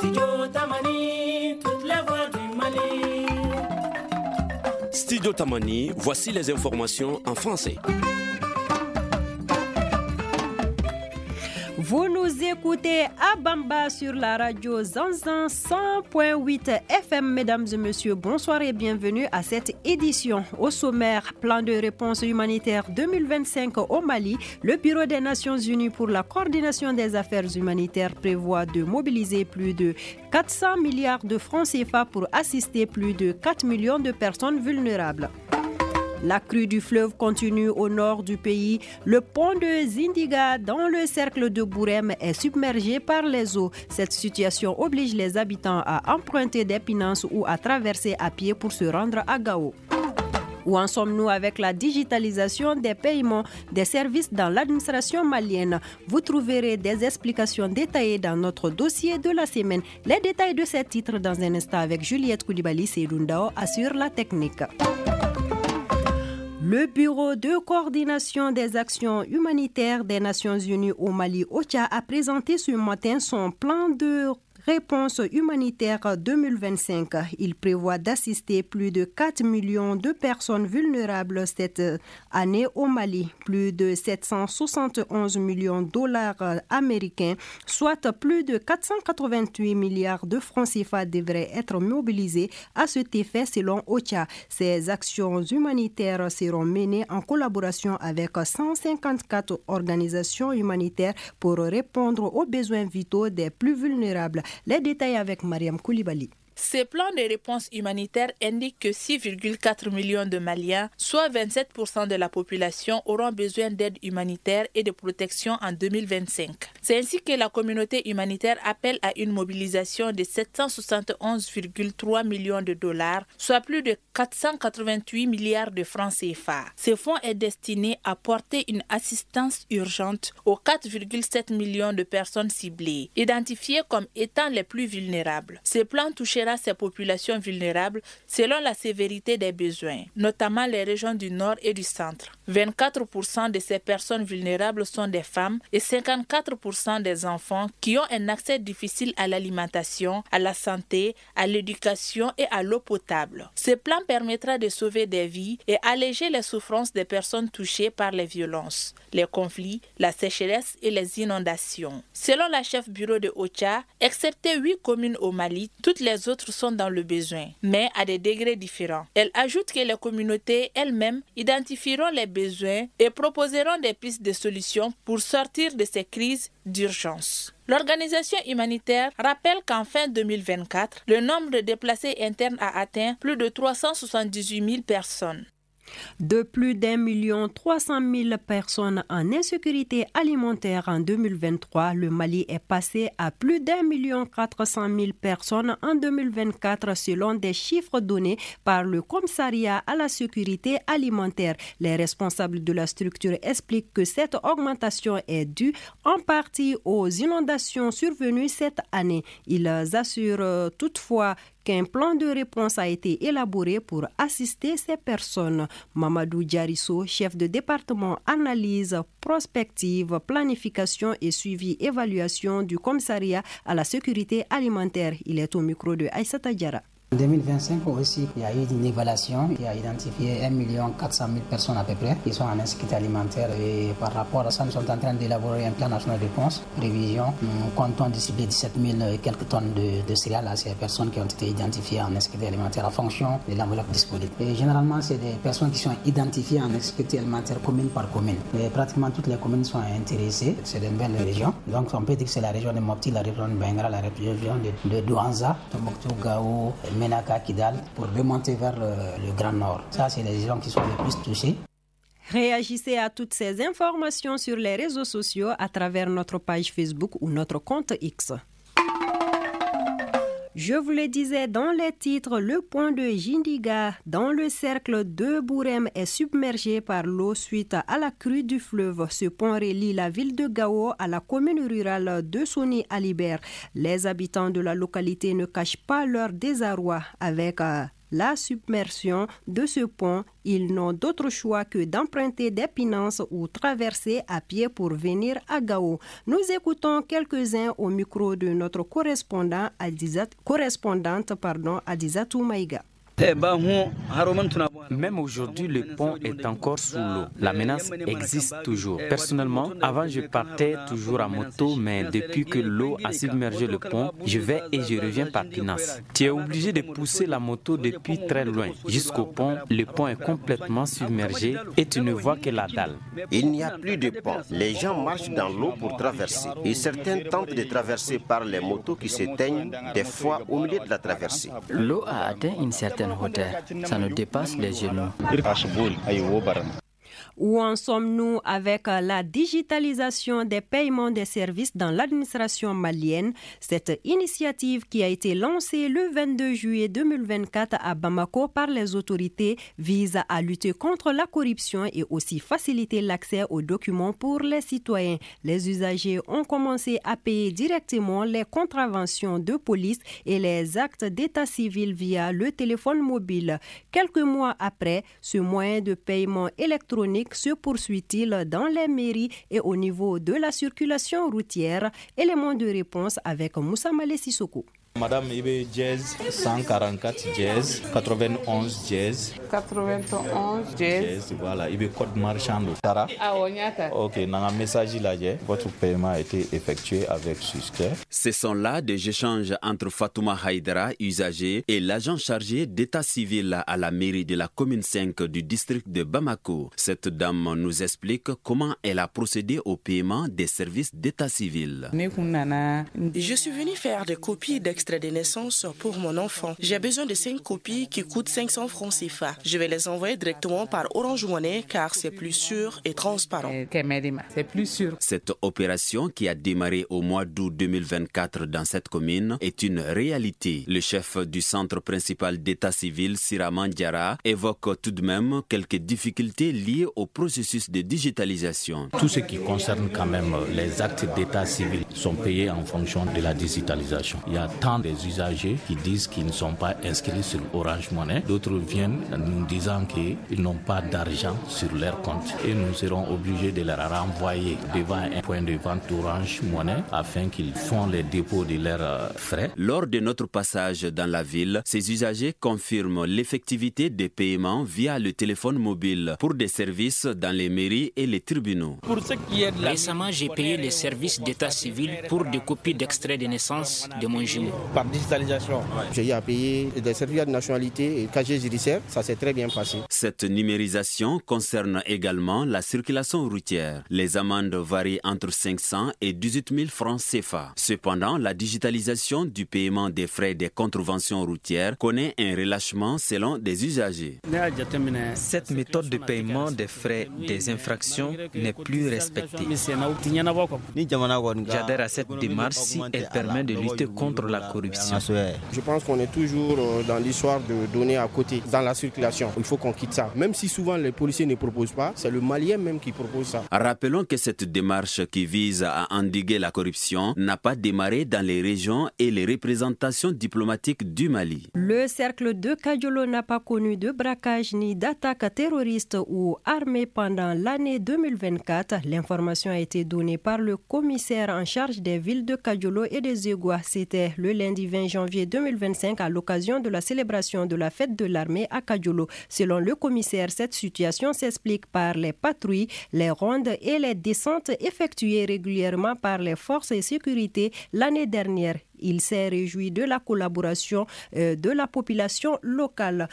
Studio Tamani, toutes les voix du Mali. Studio Tamani, voici les informations en français. Vous nous écoutez à Bamba sur la radio Zanzan 100.8 FM. Mesdames et messieurs, bonsoir et bienvenue à cette édition. Au sommaire, plan de réponse humanitaire 2025 au Mali, le Bureau des Nations Unies pour la coordination des affaires humanitaires prévoit de mobiliser plus de 400 milliards de francs CFA pour assister plus de 4 millions de personnes vulnérables. La crue du fleuve continue au nord du pays. Le pont de Zindiga dans le cercle de Bourem est submergé par les eaux. Cette situation oblige les habitants à emprunter des pinances ou à traverser à pied pour se rendre à Gao. Où en sommes-nous avec la digitalisation des paiements des services dans l'administration malienne? Vous trouverez des explications détaillées dans notre dossier de la semaine. Les détails de ces titres dans un instant avec Juliette Koulibaly Seydundao assure la technique. Le Bureau de coordination des actions humanitaires des Nations Unies au Mali, OCHA, a présenté ce matin son plan de réponse humanitaire 2025. Il prévoit d'assister plus de 4 millions de personnes vulnérables cette année au Mali. Plus de 771 millions de dollars américains, soit plus de 488 milliards de francs CFA devraient être mobilisés à cet effet selon OCHA. Ces actions humanitaires seront menées en collaboration avec 154 organisations humanitaires pour répondre aux besoins vitaux des plus vulnérables. Les détails avec Mariam Koulibaly. Ce plan de réponse humanitaire indique que 6,4 millions de Maliens, soit 27% de la population, auront besoin d'aide humanitaire et de protection en 2025. C'est ainsi que la communauté humanitaire appelle à une mobilisation de 771,3 millions de dollars, soit plus de 488 milliards de francs CFA. Ce fonds est destiné à porter une assistance urgente aux 4,7 millions de personnes ciblées, identifiées comme étant les plus vulnérables. Ce plan touchera ces populations vulnérables selon la sévérité des besoins, notamment les régions du nord et du centre. 24% de ces personnes vulnérables sont des femmes et 54% des enfants qui ont un accès difficile à l'alimentation, à la santé, à l'éducation et à l'eau potable. Ce plan permettra de sauver des vies et alléger les souffrances des personnes touchées par les violences, les conflits, la sécheresse et les inondations. Selon la chef bureau de OCHA, excepté 8 communes au Mali, toutes les autres sont dans le besoin, mais à des degrés différents. Elle ajoute que les communautés elles-mêmes identifieront les besoins et proposeront des pistes de solutions pour sortir de ces crises d'urgence. L'organisation humanitaire rappelle qu'en fin 2024, le nombre de déplacés internes a atteint plus de 378 000 personnes. De plus d'1,3 million personnes en insécurité alimentaire en 2023, le Mali est passé à plus d'1,4 million personnes en 2024 selon des chiffres donnés par le commissariat à la sécurité alimentaire. Les responsables de la structure expliquent que cette augmentation est due en partie aux inondations survenues cette année. Ils assurent toutefois qu'un plan de réponse a été élaboré pour assister ces personnes. Mamadou Diarisso, chef de département analyse, prospective, planification et suivi évaluation du commissariat à la sécurité alimentaire. Il est au micro de Aïssata Diarra. En 2025 aussi, il y a eu une évaluation qui a identifié 1,4 million personnes à peu près qui sont en insécurité alimentaire et par rapport à ça, nous sommes en train d'élaborer un plan national de réponse, prévision. Nous comptons distribuer 17 000 et quelques tonnes de céréales à ces personnes qui ont été identifiées en insécurité alimentaire en fonction de l'enveloppe disponible. Et généralement, c'est des personnes qui sont identifiées en insécurité alimentaire commune par commune. Et pratiquement toutes les communes sont intéressées. C'est une belle région. Donc on peut dire que c'est la région de Mopti, la région de Bengala, la région de Douanza, Tombouctou, Gao, Menaka, Kidal, pour remonter vers le Grand Nord. Ça, c'est les régions qui sont les plus touchées. Réagissez à toutes ces informations sur les réseaux sociaux à travers notre page Facebook ou notre compte X. Je vous le disais dans les titres, le pont de Jindiga dans le cercle de Bourem est submergé par l'eau suite à la crue du fleuve. Ce pont relie la ville de Gao à la commune rurale de Soni Alibert. Les habitants de la localité ne cachent pas leur désarroi avec la submersion de ce pont, ils n'ont d'autre choix que d'emprunter des pinances ou traverser à pied pour venir à Gao. Nous écoutons quelques-uns au micro de notre correspondante Adizatou Maïga. Même aujourd'hui, le pont est encore sous l'eau. La menace existe toujours. Personnellement, avant, je partais toujours à moto, mais depuis que l'eau a submergé le pont, je vais et je reviens par Pinas. Tu es obligé de pousser la moto depuis très loin jusqu'au pont. Le pont est complètement submergé et tu ne vois que la dalle. Il n'y a plus de pont. Les gens marchent dans l'eau pour traverser. Et certains tentent de traverser par les motos qui s'éteignent, des fois au milieu de la traversée. L'eau a atteint une certaine hauteur. Ça nous dépasse les genoux. Où en sommes-nous avec la digitalisation des paiements des services dans l'administration malienne? Cette initiative qui a été lancée le 22 juillet 2024 à Bamako par les autorités vise à lutter contre la corruption et aussi faciliter l'accès aux documents pour les citoyens. Les usagers ont commencé à payer directement les contraventions de police et les actes d'état civil via le téléphone mobile. Quelques mois après, ce moyen de paiement électronique se poursuit-il dans les mairies et au niveau de la circulation routière? Élément de réponse avec Moussa Malé Sissoko. Madame Ibe Jazz 144 Jazz 91 Jazz 91 Jazz voilà Ibe code marchand Tara. OK, dans un message là, votre paiement a été effectué avec succès. Ce sont là des échanges entre Fatouma Haïdara, usager, et l'agent chargé d'état civil à la mairie de la commune 5 du district de Bamako. Cette dame nous explique comment elle a procédé au paiement des services d'état civil. Je suis venue faire des copies d'extrait de naissance pour mon enfant. J'ai besoin de 5 copies qui coûtent 500 francs CFA. Je vais les envoyer directement par Orange Money car c'est plus sûr et transparent. C'est plus sûr. Cette opération qui a démarré au mois d'août 2024 dans cette commune est une réalité. Le chef du centre principal d'état civil, Siraman Diara, évoque tout de même quelques difficultés liées au processus de digitalisation. Tout ce qui concerne quand même les actes d'état civil sont payés en fonction de la digitalisation. Il y a tant des usagers qui disent qu'ils ne sont pas inscrits sur Orange Money. D'autres viennent nous disant qu'ils n'ont pas d'argent sur leur compte et nous serons obligés de les renvoyer devant un point de vente d'Orange Money afin qu'ils font les dépôts de leurs frais. Lors de notre passage dans la ville, ces usagers confirment l'effectivité des paiements via le téléphone mobile pour des services dans les mairies et les tribunaux. Récemment, j'ai payé les services d'état civil pour des copies d'extrait de naissance de mon jumeau. Par digitalisation. J'ai eu à payer des certificats de nationalité et casier judiciaire, ça s'est très bien passé. Cette numérisation concerne également la circulation routière. Les amendes varient entre 500 et 18 000 francs CFA. Cependant, la digitalisation du paiement des frais des contraventions routières connaît un relâchement selon des usagers. Cette méthode de paiement des frais des infractions n'est plus respectée. J'adhère à cette démarche si elle permet de lutter contre la corruption. Je pense qu'on est toujours dans l'histoire de donner à côté dans la circulation. Il faut qu'on quitte ça. Même si souvent les policiers ne proposent pas, c'est le Malien même qui propose ça. Rappelons que cette démarche qui vise à endiguer la corruption n'a pas démarré dans les régions et les représentations diplomatiques du Mali. Le cercle de Kadiolo n'a pas connu de braquage ni d'attaque terroriste ou armée pendant l'année 2024. L'information a été donnée par le commissaire en charge des villes de Kadiolo et de Zégoua. C'était le lundi 20 janvier 2025 à l'occasion de la célébration de la fête de l'armée à Kadiolo. Selon le commissaire, cette situation s'explique par les patrouilles, les rondes et les descentes effectuées régulièrement par les forces de sécurité l'année dernière. Il s'est réjoui de la collaboration de la population locale.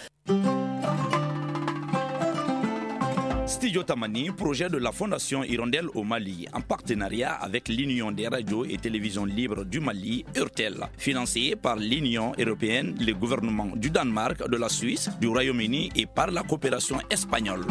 Studio Tamani, projet de la Fondation Hirondelle au Mali, en partenariat avec l'Union des radios et télévisions libres du Mali, URTEL, financé par l'Union européenne, le gouvernement du Danemark, de la Suisse, du Royaume-Uni et par la coopération espagnole.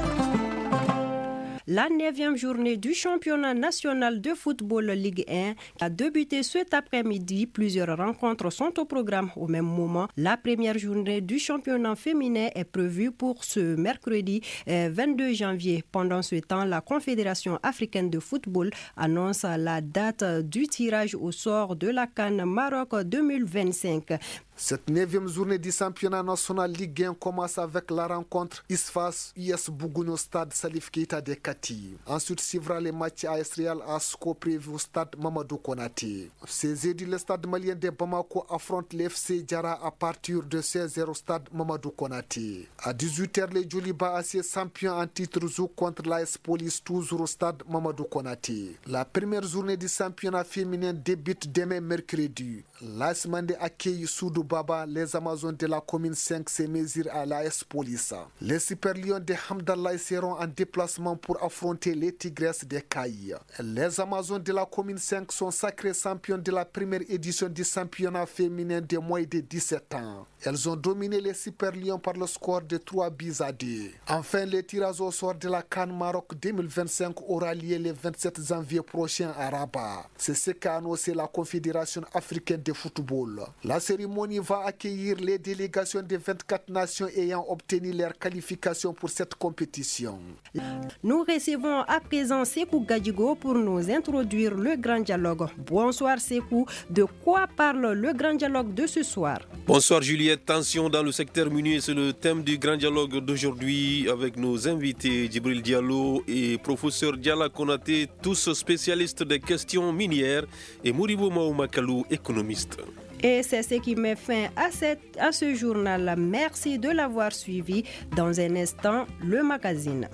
La 9e journée du championnat national de football Ligue 1 a débuté cet après-midi. Plusieurs rencontres sont au programme au même moment. La première journée du championnat féminin est prévue pour ce mercredi 22 janvier. Pendant ce temps, la Confédération africaine de football annonce la date du tirage au sort de la CAN Maroc 2025. Cette 9e journée du championnat national Ligue 1 commence avec la rencontre ISFAS-US Bougouni au stade Salif Keita de Kati. Ensuite suivra les matchs AS Real Asco prévus au stade Mamadou Konaté. Ce jeudi, le stade malien de Bamako affronte l'FC Diarra à partir de 16h au stade Mamadou Konaté. À 18h, les Djoliba AC champions en titre jouent contre l'AS Police toujours au stade Mamadou Konaté. La première journée du championnat féminin débute demain mercredi. L'AS Mandé accueille Soudou Baba, les Amazones de la commune 5 se mesurent à l'AS Police. Les Super Lions de Hamdallah seront en déplacement pour affronter les Tigresses de Caille. Les Amazones de la commune 5 sont sacrés champions de la première édition du championnat féminin de moins de 17 ans. Elles ont dominé les Super Lions par le score de 3-2. Enfin, le tirage au sort de la CAN Maroc 2025 aura lieu le 27 janvier prochain à Rabat. C'est ce qu'a annoncé la Confédération africaine de football. La cérémonie va accueillir les délégations des 24 nations ayant obtenu leur qualification pour cette compétition. Nous recevons à présent Sekou Gadjigo pour nous introduire le grand dialogue. Bonsoir Sekou, de quoi parle le grand dialogue de ce soir? Bonsoir Juliette, tension dans le secteur minier, c'est le thème du grand dialogue d'aujourd'hui avec nos invités Djibril Diallo et professeur Diala Konaté, tous spécialistes des questions minières, et Moribo Maoumakalou, économiste. Et c'est ce qui met fin à ce journal. Merci de l'avoir suivi. Dans un instant, le magazine.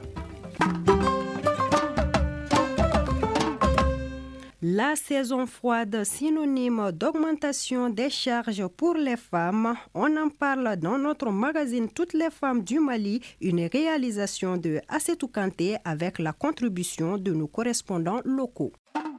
La saison froide, synonyme d'augmentation des charges pour les femmes. On en parle dans notre magazine Toutes les femmes du Mali, une réalisation de Assetou Kanté avec la contribution de nos correspondants locaux.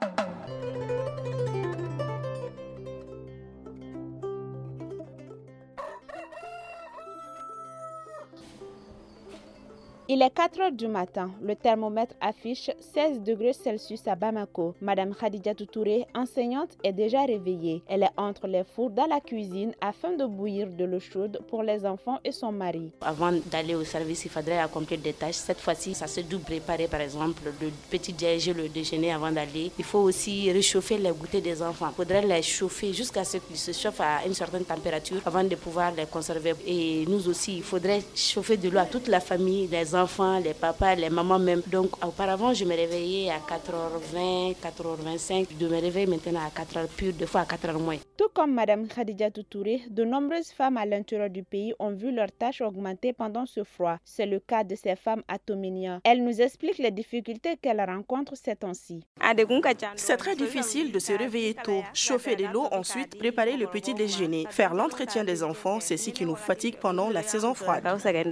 Il est 4 heures du matin. Le thermomètre affiche 16 degrés Celsius à Bamako. Madame Khadija Touré, enseignante, est déjà réveillée. Elle est entre les fours dans la cuisine afin de bouillir de l'eau chaude pour les enfants et son mari. Avant d'aller au service, il faudrait accomplir des tâches. Cette fois-ci, ça se doit préparer par exemple le petit déj, le déjeuner avant d'aller. Il faut aussi réchauffer les goûters des enfants. Il faudrait les chauffer jusqu'à ce qu'ils se chauffent à une certaine température avant de pouvoir les conserver. Et nous aussi, il faudrait chauffer de l'eau à toute la famille, les enfants, les papas, les mamans même. Donc auparavant, je me réveillais à 4h20, 4h25. Je me réveille maintenant à 4h pure, deux fois à 4h moins. Tout comme Madame Khadija Touré, de nombreuses femmes à l'intérieur du pays ont vu leurs tâches augmenter pendant ce froid. C'est le cas de ces femmes à Tominia. Elle nous explique les difficultés qu'elle rencontre ces temps-ci. C'est très difficile de se réveiller tôt, chauffer de l'eau, ensuite préparer le petit déjeuner. Faire l'entretien des enfants, c'est ce qui nous fatigue pendant la saison froide.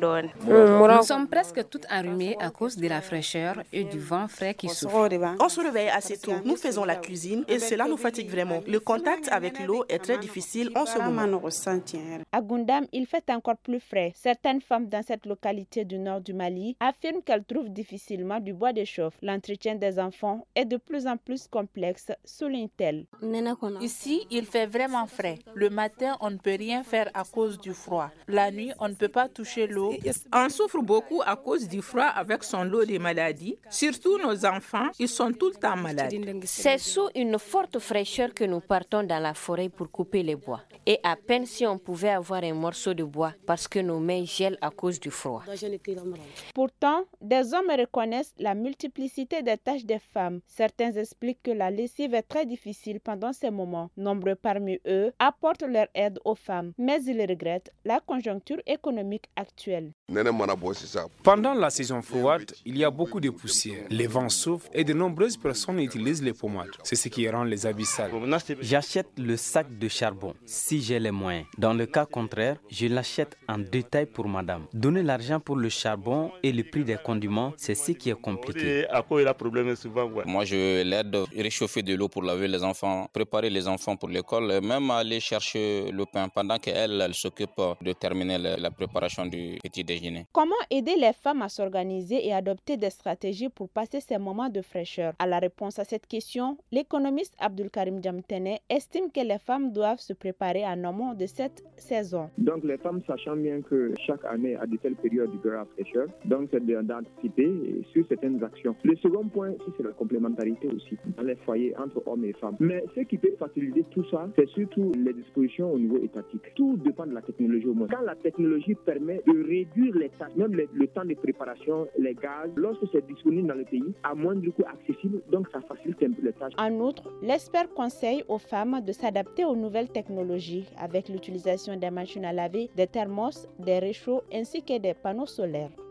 Nous sommes presque toutes enrhumées à cause de la fraîcheur et du vent frais qui souffle. On se réveille assez tôt, nous faisons la cuisine et cela nous fatigue vraiment. Le contact avec l'eau est très difficile en ce moment. À Goundam, il fait encore plus frais. Certaines femmes dans cette localité du nord du Mali affirment qu'elles trouvent difficilement du bois de chauffe. L'entretien des enfants est de plus en plus complexe, souligne-t-elle. Ici, il fait vraiment frais. Le matin, on ne peut rien faire à cause du froid. La nuit, on ne peut pas toucher l'eau. On souffre beaucoup à cause du froid avec son lot de maladies. Surtout nos enfants, ils sont tout le temps malades. C'est sous une forte fraîcheur que nous partons dans la forêt pour couper les bois. Et à peine si on pouvait avoir un morceau de bois parce que nos mains gèlent à cause du froid. Pourtant, des hommes reconnaissent la multiplicité des tâches des femmes. Certains expliquent que la lessive est très difficile pendant ces moments. Nombreux parmi eux apportent leur aide aux femmes, mais ils regrettent la conjoncture économique actuelle. Pendant la saison froide, il y a beaucoup de poussière. Les vents soufflent et de nombreuses personnes utilisent les pommades. C'est ce qui rend les habits sales. J'achète le sac de charbon si j'ai les moyens. Dans le cas contraire, je l'achète en détail pour madame. Donner l'argent pour le charbon et le prix des condiments, c'est ce qui est compliqué. Moi, je l'aide à réchauffer de l'eau pour laver les enfants, préparer les enfants pour l'école, et même aller chercher le pain pendant qu'elle s'occupe de terminer la préparation du petit déjeuner. Comment aider les femmes à s'organiser et adopter des stratégies pour passer ces moments de fraîcheur? À la réponse à cette question, l'économiste Abdul Karim Djamtene estime que les femmes doivent se préparer en amont de cette saison. Donc les femmes, sachant bien que chaque année a de telles périodes de la fraîcheur, donc c'est d'anticiper sur certaines actions. Le second point, c'est la complémentarité aussi dans les foyers entre hommes et femmes. Mais ce qui peut faciliter tout ça, c'est surtout les dispositions au niveau étatique. Tout dépend de la technologie au moins. Quand la technologie permet de réduire les tâches, même le temps de préparation, les gaz, lorsque c'est disponible dans le pays, à moindre coût accessible, donc ça facilite un peu les tâches. En outre, l'expert conseille aux femmes de s'adapter aux nouvelles technologies avec l'utilisation des machines à laver, des thermos, des réchauds ainsi que des panneaux solaires.